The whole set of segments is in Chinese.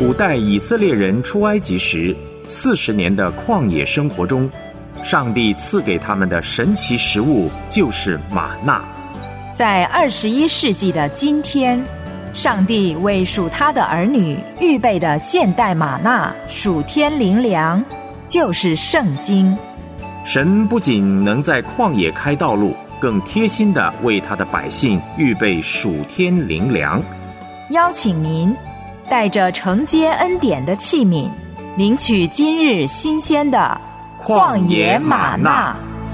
古代以色列人出埃及时40年的旷野生活中，上帝赐给他们的神奇食物就是玛纳。 在21世纪的今天，上帝为属他的儿女预备的现代玛纳属天灵粮，就是圣经。 神不仅能在旷野开道路，更贴心地为他的百姓预备属天灵粮。 邀请您带着承接恩典的器皿，领取今日新鲜的旷野玛纳。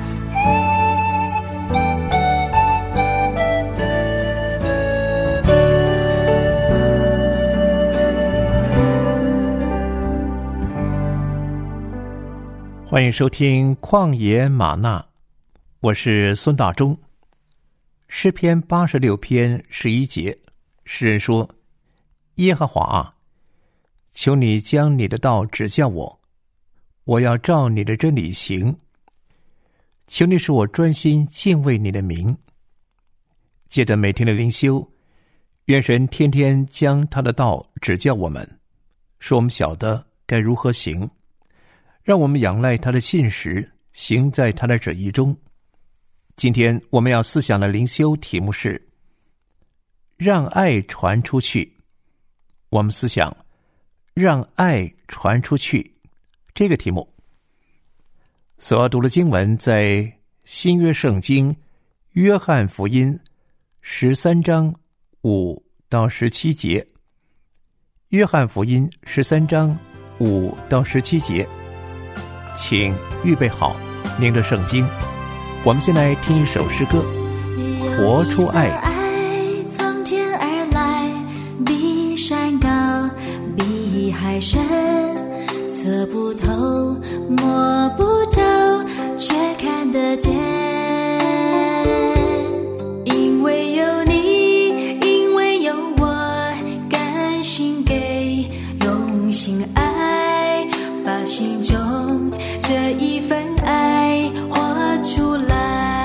欢迎收听旷野玛纳，我是孙大中。诗篇86篇11节，诗人说：耶和华啊，求你将你的道指教我，我要照你的真理行。求你使我专心敬畏你的名。借着每天的灵修，愿神天天将他的道指教我们，使我们晓得该如何行，让我们仰赖他的信实，行在他的旨意中。今天我们要思想的灵修题目是让爱传出去。我们思想让爱传出去这个题目。所要读的经文在新约圣经约翰福音13章5到17节。约翰福音13章5到17节，请预备好您的圣经。我们先来听一首诗歌，活出爱。 从天而来，比山高，比海深，测不透，摸不着，却看得见。因为有你，因为有我，甘心给，用心爱，把心中这一份爱活出来。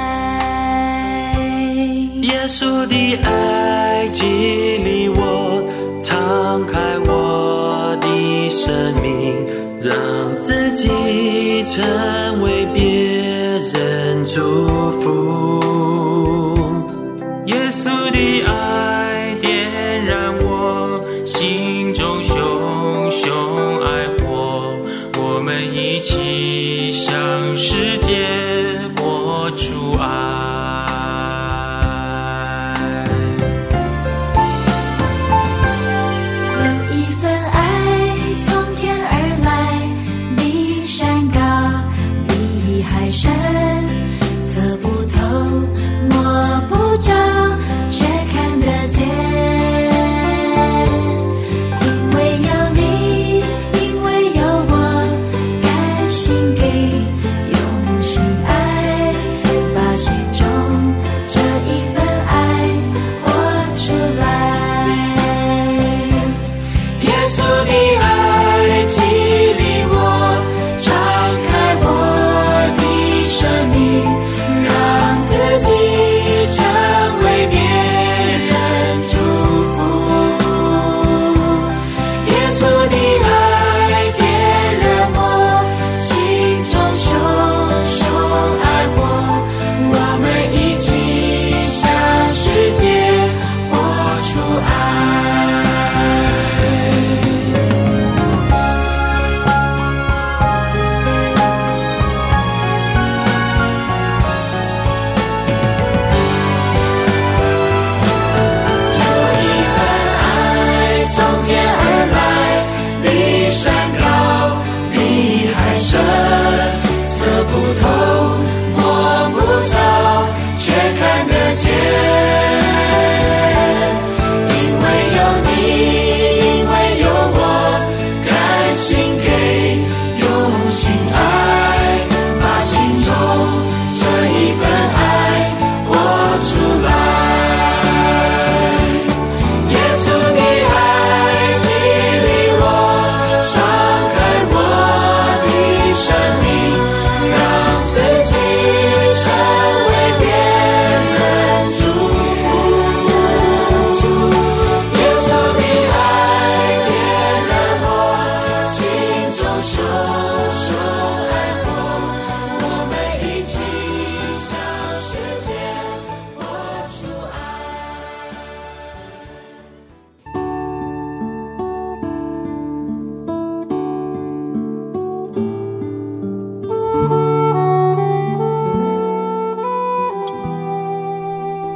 耶稣的爱激励我，敞开我的生命，让自己成为别人祝福。耶稣的爱点燃我心中熊熊爱火，我们一起向世界活出爱。 测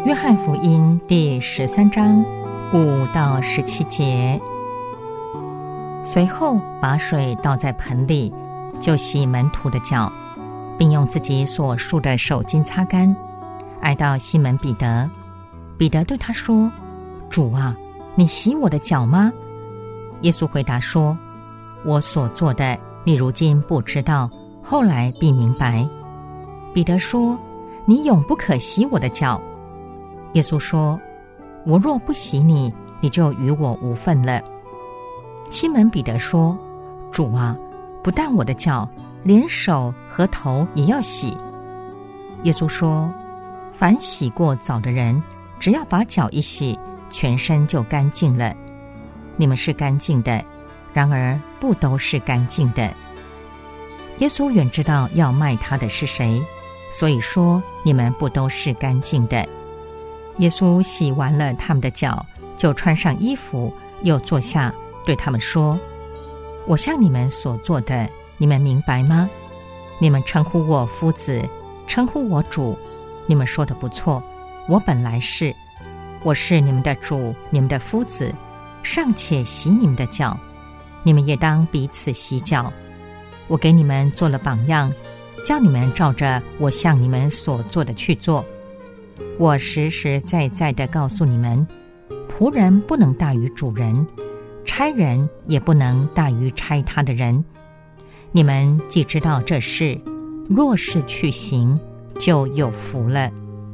约翰福音第13章5到17节。随后把水倒在盆里，就洗门徒的脚，并用自己所束的手巾擦干，挨到西门彼得。彼得对他说：主啊，你洗我的脚吗？耶稣回答说：我所做的，你如今不知道，后来必明白。彼得说：你永不可洗我的脚。耶稣说：我若不洗你，你就与我无份了。西门彼得说：主啊，不但我的脚，连手和头也要洗。耶稣说：凡洗过澡的人，只要把脚一洗，全身就干净了。你们是干净的，然而不都是干净的。耶稣原知道要卖他的是谁，所以说你们不都是干净的。耶稣洗完了他们的脚，就穿上衣服，又坐下，对他们说：我向你们所做的，你们明白吗？你们称呼我夫子，称呼我主，你们说的不错，我本来是。我是你们的主，你们的夫子，尚且洗你们的脚，你们也当彼此洗脚。我给你们做了榜样，叫你们照着我向你们所做的去做。我实实在在地告诉你们，仆人不能大于主人，差人也不能大于差他的人。你们既知道这事，若是去行，就有福了。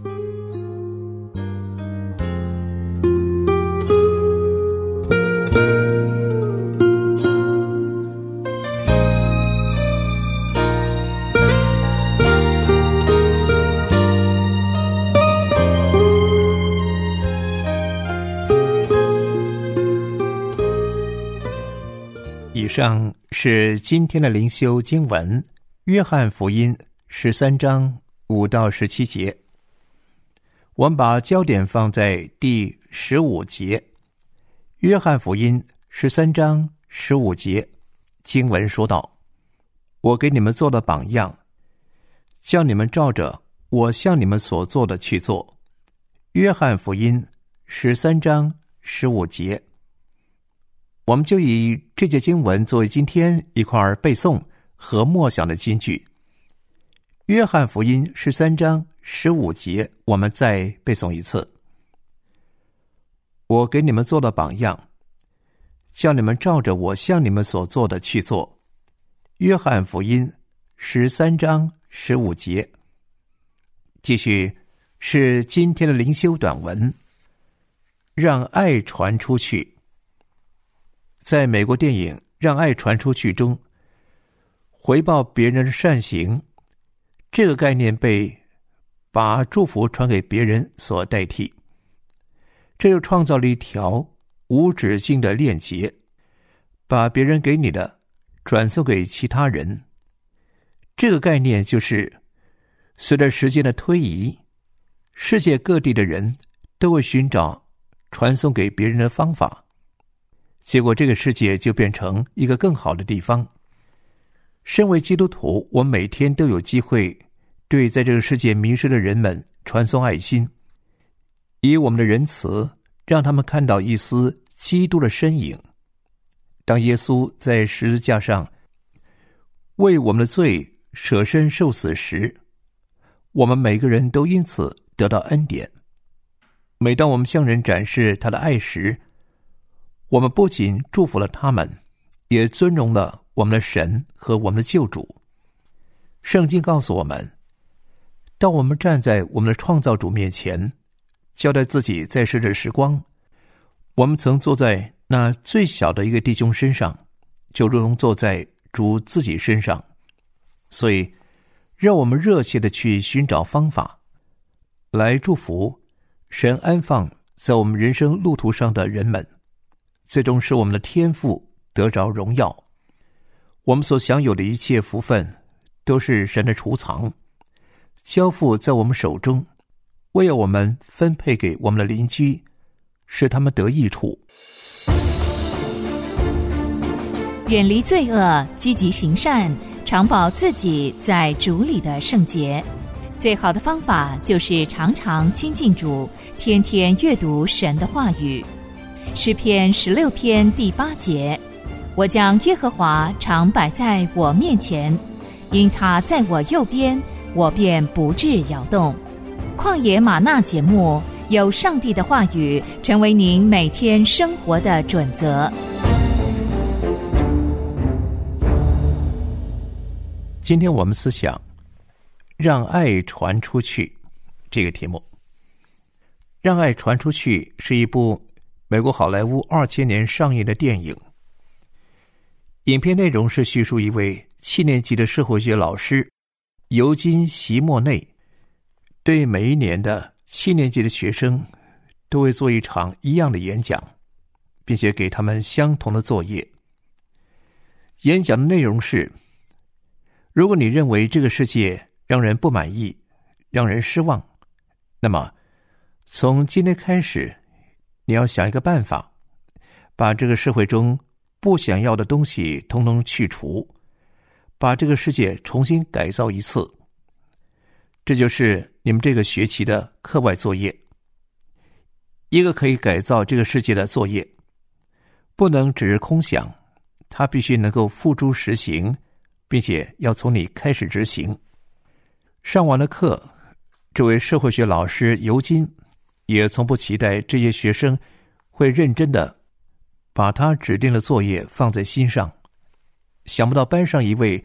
以上是今天的灵修经文，约翰福音13章5到17节。我们把焦点放在第15节。约翰福音13章15节，经文说道：我给你们做了榜样，叫你们照着我向你们所做的去做。约翰福音13章15节。我们就以这节经文作为今天一块背诵和默想的金句。约翰福音13章15节，我们再背诵一次。我给你们做了榜样，叫你们照着我向你们所做的去做。约翰福音13章15节。继续是今天的灵修短文，让爱传出去。在美国电影《让爱传出去》中，回报别人的善行这个概念被把祝福传给别人所代替，这又创造了一条无止境的链接，把别人给你的转送给其他人。这个概念就是随着时间的推移，世界各地的人都会寻找传送给别人的方法，结果这个世界就变成一个更好的地方。身为基督徒，我们每天都有机会对在这个世界迷失的人们传送爱心，以我们的仁慈让他们看到一丝基督的身影。当耶稣在十字架上为我们的罪舍身受死时，我们每个人都因此得到恩典。每当我们向人展示他的爱时，我们不仅祝福了他们，也尊荣了我们的神和我们的救主。圣经告诉我们，当我们站在我们的创造主面前，交代自己在世的时光，我们曾坐在那最小的一个弟兄身上，就如同坐在主自己身上。所以让我们热切地去寻找方法，来祝福神安放在我们人生路途上的人们，最终使我们的天父得着荣耀。我们所享有的一切福分都是神的储藏，交付在我们手中，为要我们分配给我们的邻居，使他们得益处。 远离罪恶，积极行善，常保自己在主里的圣洁。 最好的方法就是常常亲近主，天天阅读神的话语。诗篇16篇第8节，我将耶和华常摆在我面前，因他在我右边，我便不致摇动。旷野吗哪节目，有上帝的话语成为您每天生活的准则。 今天我们思想让爱传出去这个题目。让爱传出去是一部美国好莱坞2000年上映的电影。影片内容是叙述一位7年级的社会学老师尤金·席莫内对每一年的7年级的学生都会做一场一样的演讲，并且给他们相同的作业。演讲的内容是：如果你认为这个世界让人不满意，让人失望，那么从今天开始，你要想一个办法，把这个社会中不想要的东西统统去除，把这个世界重新改造一次。这就是你们这个学期的课外作业，一个可以改造这个世界的作业，不能只是空想，它必须能够付诸实行，并且要从你开始执行。上完了课，这位社会学老师尤金也从不期待这些学生会认真的把他指定的作业放在心上。想不到班上一位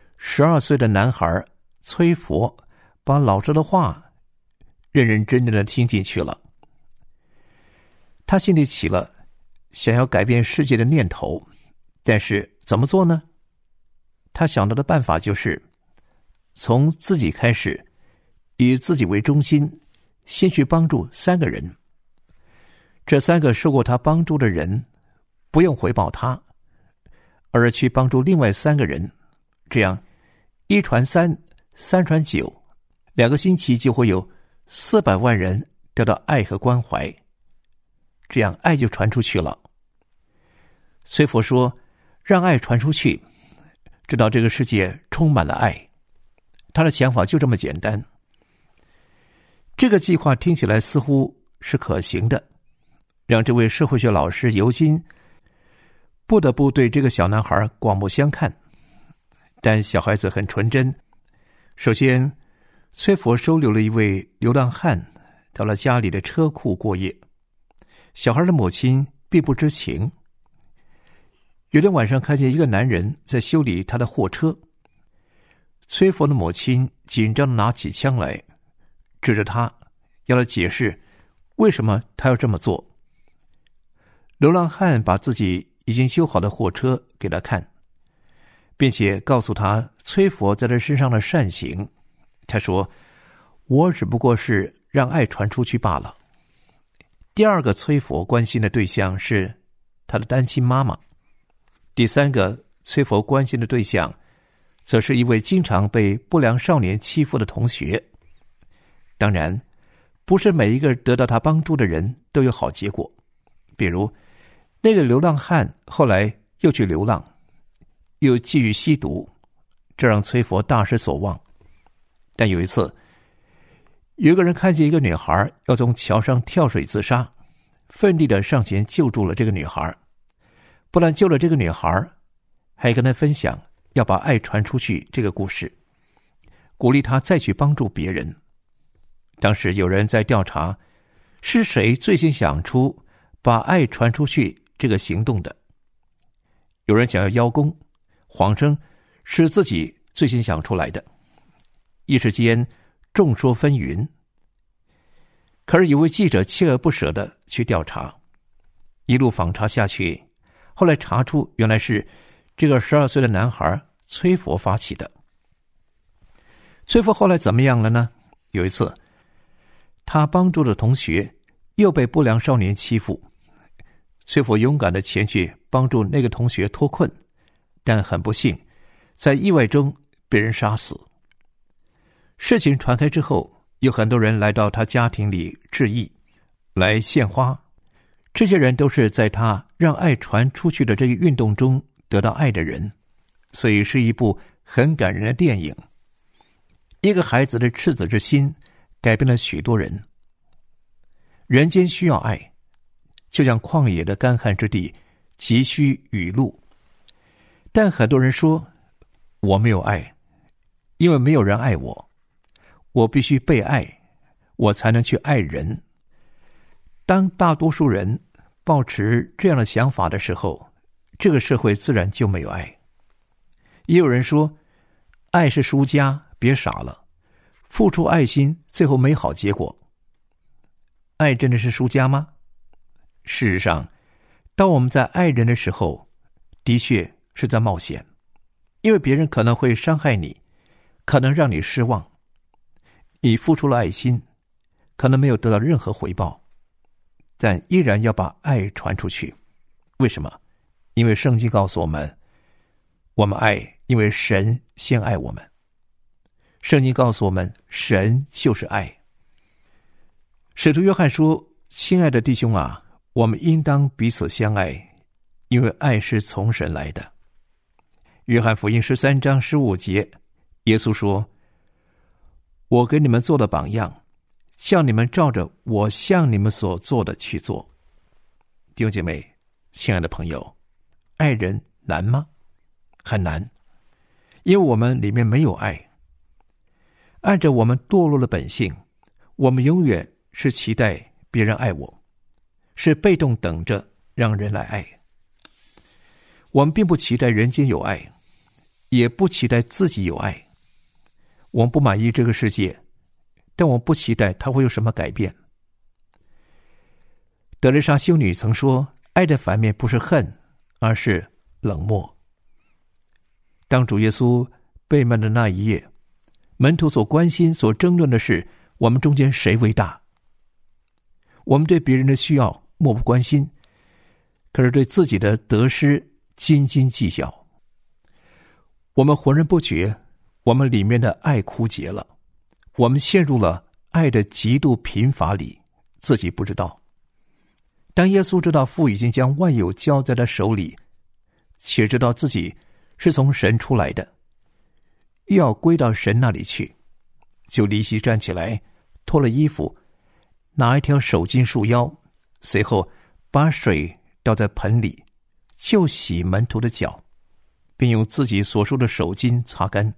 12岁的男孩崔佛把老师的话认认真真的听进去了。他心里起了想要改变世界的念头，但是怎么做呢？他想到的办法就是从自己开始，以自己为中心，先去帮助3个人。这3个受过他帮助的人不用回报他，而去帮助另外3个人，这样1传3，3传9，2个星期就会有400万人得到爱和关怀，这样爱就传出去了。崔佛说，让爱传出去，直到这个世界充满了爱。他的想法就这么简单。这个计划听起来似乎是可行的，让这位社会学老师尤金不得不对这个小男孩刮目相看。但小孩子很纯真。首先，崔佛收留了一位流浪汉到了家里的车库过夜，小孩的母亲并不知情。有天晚上看见一个男人在修理他的货车，崔佛的母亲紧张地拿起枪来，指着他，要他解释为什么他要这么做。流浪汉把自己已经修好的货车给他看，并且告诉他崔佛在他身上的善行。他说，我只不过是让爱传出去罢了。第二个崔佛关心的对象是他的单亲妈妈。第3个崔佛关心的对象则是一位经常被不良少年欺负的同学。当然，不是每一个得到他帮助的人都有好结果。比如，那个流浪汉后来又去流浪，又继续吸毒，这让崔佛大失所望。但有一次，有一个人看见一个女孩要从桥上跳水自杀，奋力地上前救助了这个女孩。不但救了这个女孩，还跟她分享要把爱传出去这个故事，鼓励她再去帮助别人。当时有人在调查，是谁最先想出把爱传出去这个行动的。有人想要邀功，谎称是自己最先想出来的。一时间众说纷纭。可是有位记者锲而不舍地去调查，一路访查下去，后来查出原来是这个12岁的男孩崔佛发起的。崔佛后来怎么样了呢？有一次，他帮助的同学又被不良少年欺负，崔佛勇敢地前去帮助那个同学脱困，但很不幸，在意外中被人杀死。事情传开之后，有很多人来到他家庭里致意，来献花。这些人都是在他让爱传出去的这个运动中得到爱的人，所以是一部很感人的电影。 一个孩子的赤子之心改变了许多人。人间需要爱，就像旷野的干旱之地急需雨露。但很多人说，我没有爱，因为没有人爱我，我必须被爱，我才能去爱人。当大多数人抱持这样的想法的时候，这个社会自然就没有爱。也有人说，爱是输家，别傻了，付出爱心最后没好结果。爱真的是输家吗？事实上，当我们在爱人的时候，的确是在冒险，因为别人可能会伤害你，可能让你失望。你付出了爱心，可能没有得到任何回报，但依然要把爱传出去。为什么？因为圣经告诉我们，我们爱，因为神先爱我们。圣经告诉我们，神就是爱。使徒约翰说，亲爱的弟兄啊，我们应当彼此相爱，因为爱是从神来的。约翰福音13章15节，耶稣说，我给你们做了榜样，叫你们照着我向你们所做的去做。弟兄姐妹，亲爱的朋友，爱人难吗？很难，因为我们里面没有爱。按着我们堕落的本性，我们永远是期待别人爱我，是被动等着让人来爱。我们并不期待人间有爱，也不期待自己有爱。我们不满意这个世界，但我们不期待它会有什么改变。德蕾莎修女曾说，爱的反面不是恨，而是冷漠。当主耶稣被卖的那一夜，门徒所关心、所争论的是我们中间谁为大。我们对别人的需要漠不关心，可是对自己的得失斤斤计较。我们浑然不觉，我们里面的爱枯竭了，我们陷入了爱的极度贫乏里，自己不知道。当耶稣知道父已经将万有交在他手里，且知道自己是从神出来的，又要归到神那里去，就离席站起来，脱了衣服，拿一条手巾束腰，随后把水倒在盆里，就洗门徒的脚，并用自己所束的手巾擦干。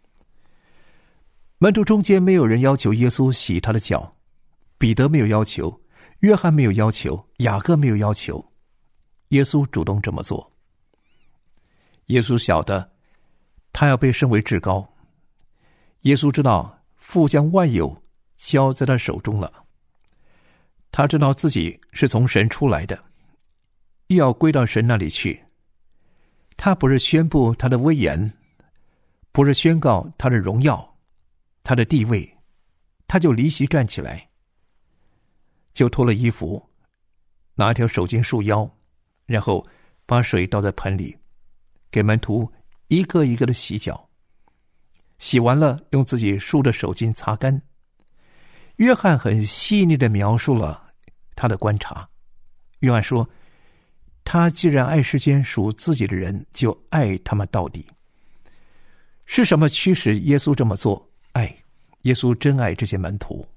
门徒中间没有人要求耶稣洗他的脚，彼得没有要求，约翰没有要求，雅各没有要求，耶稣主动这么做。耶稣晓得他要被升为至高，耶稣知道父将万有交在他手中了，他知道自己是从神出来的，又要归到神那里去。他不是宣布他的威严，不是宣告他的荣耀，他的地位，他就离席站起来，就脱了衣服，拿一条手巾束腰，然后把水倒在盆里，给门徒一个一个的洗脚。洗完了，用自己束的手巾擦干。约翰很细腻地描述了他的观察。约翰说，他既然爱世间属自己的人，就爱他们到底。是什么驱使耶稣这么做？爱。耶稣真爱这些门徒。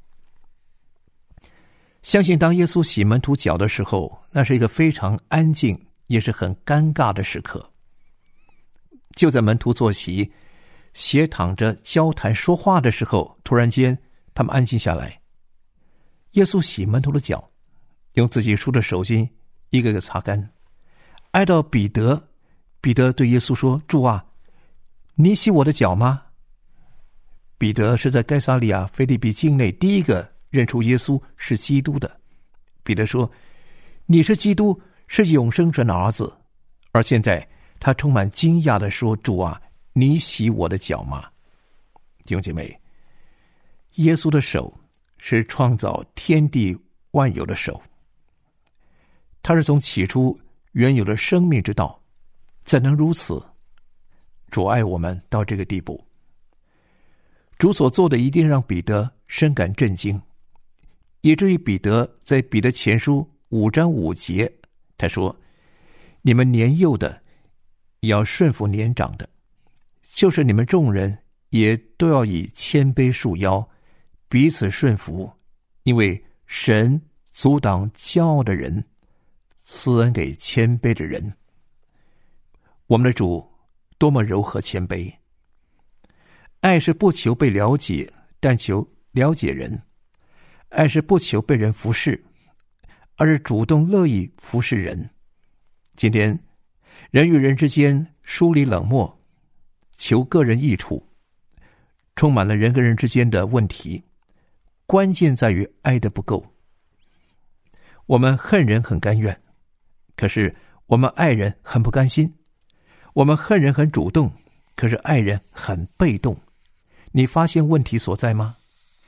相信当耶稣洗门徒脚的时候，那是一个非常安静也是很尴尬的时刻。就在门徒坐席斜躺着交谈说话的时候，突然间他们安静下来。耶稣洗门徒的脚，用自己束的手巾一个个擦干。挨到彼得，彼得对耶稣说，主啊，你洗我的脚吗？彼得是在该撒利亚腓立比境内第一个认出耶稣是基督的。彼得说，你是基督，是永生神的儿子。而现在他充满惊讶地说，主啊，你洗我的脚吗？弟兄姐妹，耶稣的手是创造天地万有的手，他是从起初原有的生命之道，怎能如此？主爱我们到这个地步，主所做的一定让彼得深感震惊，以至于彼得在彼得前书5章5节，他说，你们年幼的也要顺服年长的，就是你们众人也都要以谦卑束腰，彼此顺服，因为神阻挡骄傲的人，赐恩给谦卑的人。我们的主多么柔和谦卑！爱是不求被了解，但求了解人。爱是不求被人服侍，而是主动乐意服侍人。今天人与人之间疏离冷漠，求个人益处，充满了人跟人之间的问题，关键在于爱的不够。我们恨人很甘愿，可是我们爱人很不甘心。我们恨人很主动，可是爱人很被动。你发现问题所在吗？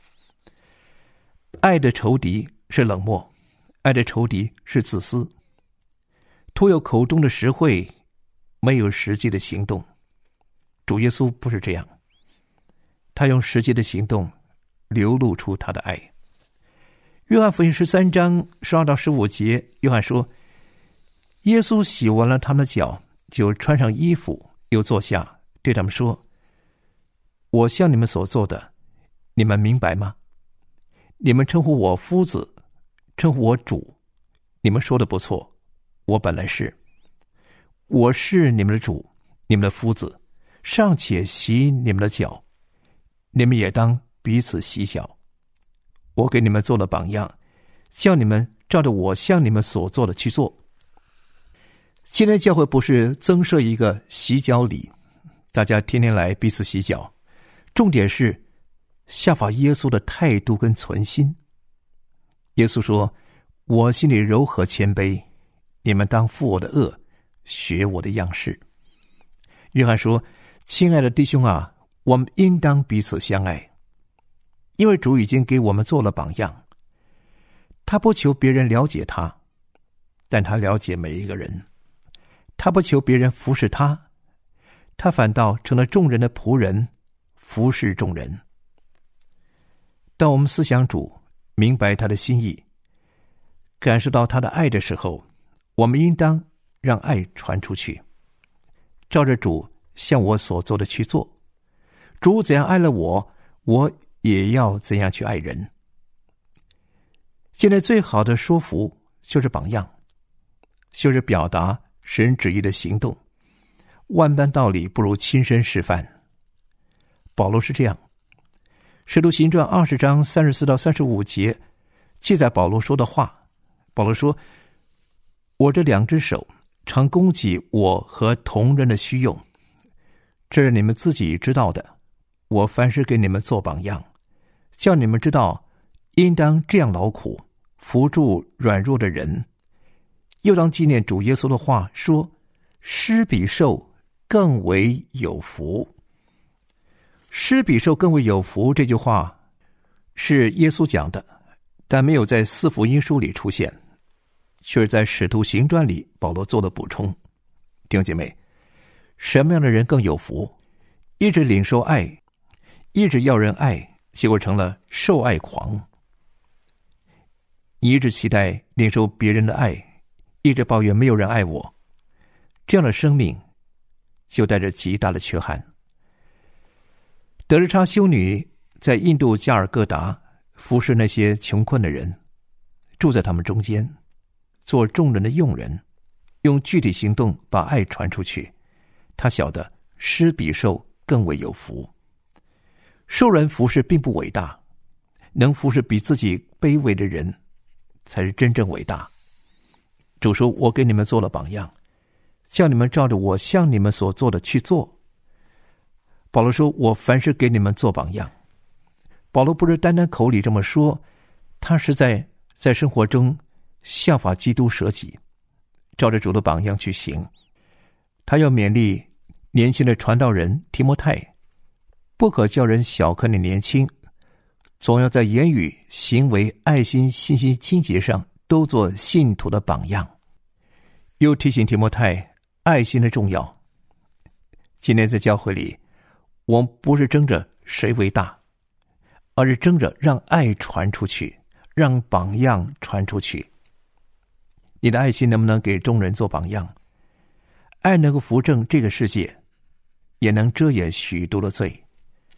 爱的仇敌是冷漠，爱的仇敌是自私，徒有口中的实惠，没有实际的行动。主耶稣不是这样，他用实际的行动流露出他的爱。约翰福音13章12到15节，约翰说，耶稣洗完了他们的脚，就穿上衣服，又坐下，对他们说，我向你们所做的，你们明白吗？你们称呼我夫子，称呼我主，你们说的不错，我本来是。我是你们的主，你们的夫子，尚且洗你们的脚，你们也当彼此洗脚。我给你们做了榜样，叫你们照着我向你们所做的去做。现在教会不是增设一个洗脚礼，大家天天来彼此洗脚，重点是效法耶稣的态度跟存心。耶稣说，我心里柔和谦卑，你们当负我的恶，学我的样式。约翰说，亲爱的弟兄啊，我们应当彼此相爱，因为主已经给我们做了榜样。他不求别人了解他，但他了解每一个人。他不求别人服侍他，他反倒成了众人的仆人，服侍众人。当我们思想主，明白他的心意，感受到他的爱的时候，我们应当让爱传出去，照着主向我所做的去做。主怎样爱了我，我也要怎样去爱人。现在最好的说服就是榜样，就是表达神旨意的行动。万般道理不如亲身示范。保罗是这样，使徒行传20章34到35节记载保罗说的话。保罗说，我这2只手常供给我和同人的需用，这是你们自己知道的。我凡事给你们做榜样，叫你们知道应当这样劳苦，扶助软弱的人。又当纪念主耶稣的话说，施比受更为有福。施比受更为有福这句话是耶稣讲的，但没有在4福音书里出现，却是在使徒行传里保罗做了补充。弟兄姐妹，什么样的人更有福？一直领受爱，一直要人爱，结果成了受爱狂。你一直期待领受别人的爱，一直抱怨没有人爱我，这样的生命就带着极大的缺憾。德日差修女在印度加尔各答服侍那些穷困的人，住在他们中间，做众人的用人，用具体行动把爱传出去。他晓得施比受更为有福。受人服侍并不伟大，能服侍比自己卑微的人才是真正伟大。主说，我给你们做了榜样，叫你们照着我向你们所做的去做。保罗说，我凡事给你们做榜样。保罗不是单单口里这么说，他是在生活中效法基督舍己，照着主的榜样去行。他要勉励年轻的传道人提摩太，不可叫人小看你年轻，总要在言语、行为、爱心、信心、清洁上都做信徒的榜样。又提醒提摩太爱心的重要。今天在教会里，我们不是争着谁为大，而是争着让爱传出去，让榜样传出去。你的爱心能不能给众人做榜样？爱能够扶正这个世界，也能遮掩许多的罪。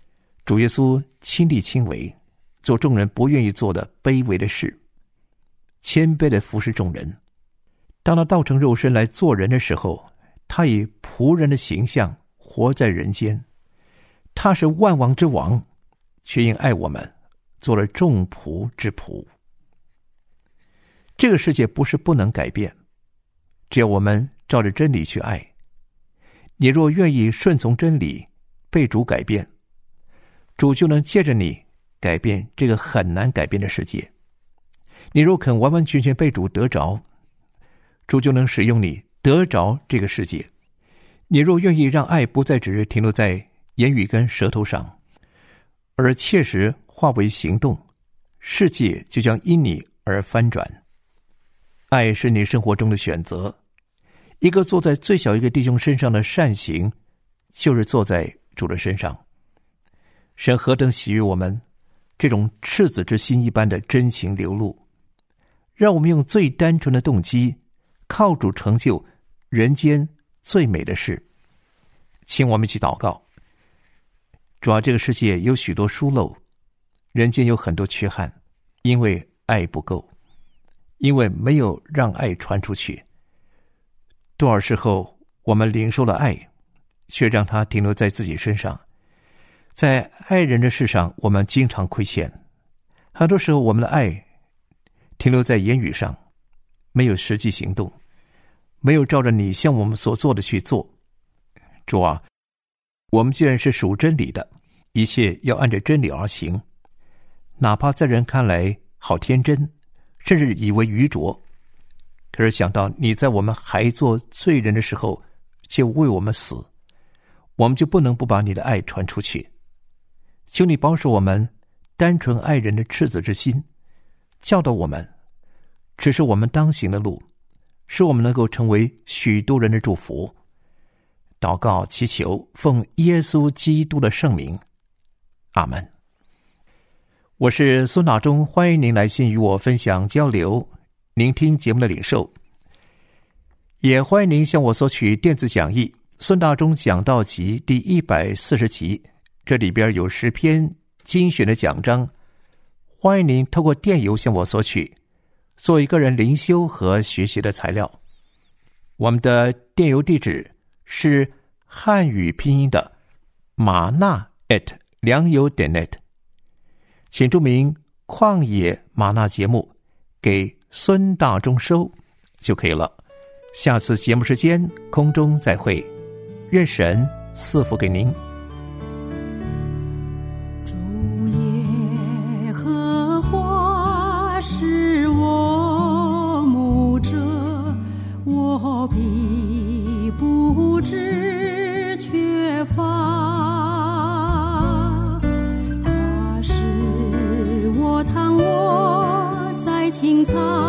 主耶稣亲力亲为，做众人不愿意做的卑微的事，谦卑的服侍众人。当他道成肉身来做人的时候，他以仆人的形象活在人间。他是万王之王，却因爱我们，做了众仆之仆。这个世界不是不能改变，只要我们照着真理去爱。你若愿意顺从真理，被主改变，主就能借着你改变这个很难改变的世界。你若肯完完全全被主得着，主就能使用你得着这个世界。你若愿意让爱不再只是停留在言语跟舌头上，而切实化为行动，世界就将因你而翻转。爱是你生活中的选择，一个做在最小一个弟兄身上的善行，就是做在主的身上。神何等喜悦我们这种赤子之心一般的真情流露，让我们用最单纯的动机，靠主成就人间最美的事。请我们一起祷告。主啊，这个世界有许多疏漏，人间有很多缺憾，因为爱不够，因为没有让爱传出去。多少时候我们领受了爱，却让它停留在自己身上。在爱人的事上，我们经常亏欠。很多时候我们的爱停留在言语上，没有实际行动，没有照着你向我们所做的去做。主啊，我们既然是属真理的，一切要按着真理而行，哪怕在人看来好天真，甚至以为愚拙，可是想到你在我们还做罪人的时候就为我们死，我们就不能不把你的爱传出去。求你保守我们单纯爱人的赤子之心，教导我们指示我们当行的路，使我们能够成为许多人的祝福。祷告祈求，奉耶稣基督的圣名，阿们。我是孙大中，欢迎您来信与我分享交流，聆听节目的领受，也欢迎您向我索取电子讲义《孙大中讲道集》第140集，这里边有10篇精选的讲章，欢迎您透过电邮向我索取，做一个人灵修和学习的材料。我们的电邮地址是汉语拼音的马纳@良友.net，请注明旷野马纳节目给孙大中收就可以了。下次节目时间空中再会，愿神赐福给您。 主耶和华是我牧者，我必不致缺乏。他是我躺卧在青草